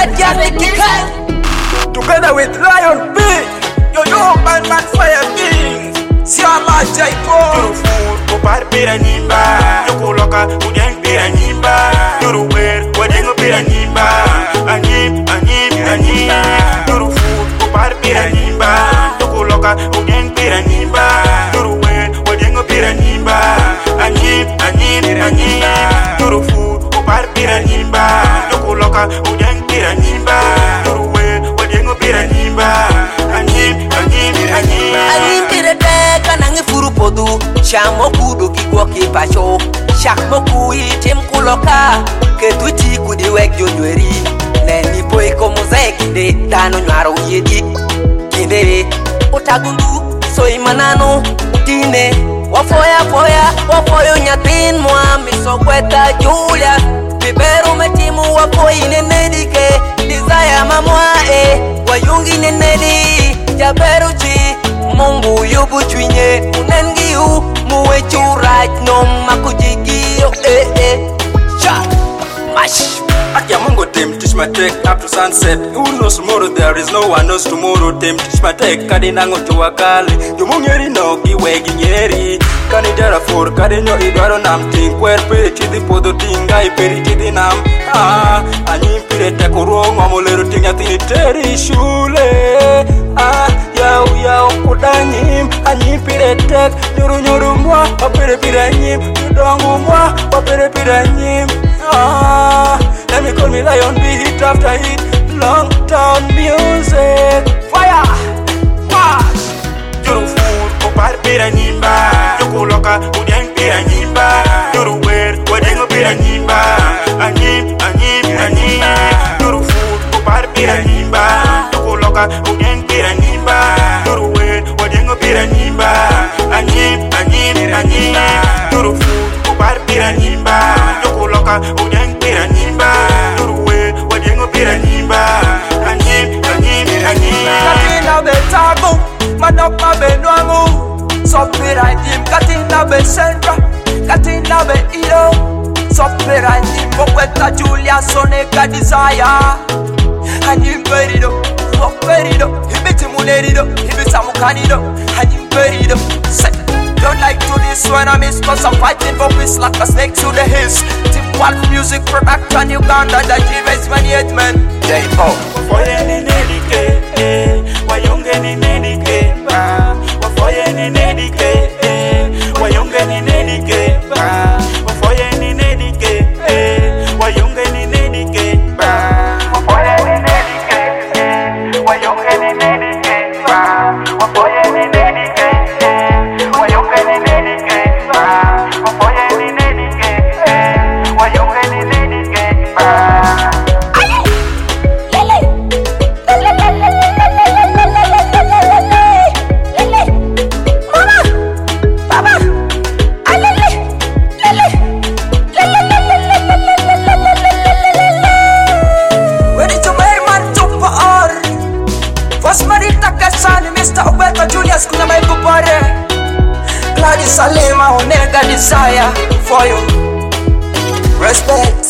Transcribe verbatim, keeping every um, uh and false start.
Set ya Kika. Together with Lion B, yo yo man man fire king. Si Allah Jaipo. Yuru food, kopar pira nyimba. Yoko loka, udeng pira nyimba. Yuru wer, wadengo pira nyimba. Anyim, anyim, anyim. Yuru food, kopar pira nyimba. Yoko loka, udeng pira nyimba. Yuru wer, wadengo pira nyimba. Anyim, anyim, anyim. Yuru food, kopar pira nyimba. Yoko loka, udeng pira nyimba. Yuru wer, wadengo pira nyimba. Anyim, anyim, anyim. Anyim pira deka nangi furu podu. Shamo kudo kikwa kipacho. Shakmo kui tim kuloka. Ketuti kudi wek jonweri. Neni boy komo zekinde. Dano nyaro yedi. Kinde utagundu soy manano. Tine wafoya foya wafoyo nyatin mwa. Misokweta Julia. Bibero metimu wafoyi nenedike. Desire mamwa e. Wayungi nenedi. Jaberuchi Mungu yubu chwinye unengiu muwe churaj no makujigio eh eh cha mash Akia Mungu team teach my tech up to sunset. Who knows tomorrow? There is no one knows tomorrow. Team teach my tech kadi nango tuwakali. Yumungeri no giwegi nyeri. Kani jara for kadi nyo idwaro nam ting kwer peri chidi podo tinga iperi chidi nam. Ah, anyim pire teko rongo molero tinga tini teri shule. Ah, yao yao kudanyim anyim pire tek nyoru nyoru mwa wapere pire anyim yudongu mwa wapere pire anyim. Ah, let me call me Lion B, hit after hit, long town music. Fire, wash. Yuru food, kopar pira nyimba. Yoko loka, udeng pira nyimba. Yuru wer, wadengo pira nyimba. Anyim, anyim, anyim. Yuru food, kopar pira nyimba. Yoko loka, udeng pira nyimba. Yuru wer, wadengo pira nyimba. Anyim, anyim, anyim. Yuru food, kopar pira nyimba. Yoko loka, udeng pira nyimba. Yuru wer, wadengo pira nyimba. Anyim, anyim, anyim. Katina betago, manokma benwangu. Sopira jim, katina be senra, katina be ilo. Sopira jim, mokweta Julia Soneka Desire. Anyim perido, woperido, hibiti munerido, hibita mukanido. Anyim perido, set. Don't like to this when I miss, cause I'm fighting for peace like a snake to the hills. Team Wolf Music Production Uganda, the G-Race management. J-Pop. Wafoye ni nedike, eh. Wayonge ni nedike, ba. Wafoye ni nedike, eh. Wayonge ni nedike, ba. Wafoye ni nedike, eh. Wayonge ni nedike, ba. Wafoye ni nedike, eh. Wayonge ni nedike, ba. Wafoye ni nedike, eh. Wayonge ni nedike, ba. Wafoye ni nedike, eh. Wayonge ni nedike, ba. Mister Obeto Julius kuna maibu pare Gladys Salima Onega Desire for you. Respect.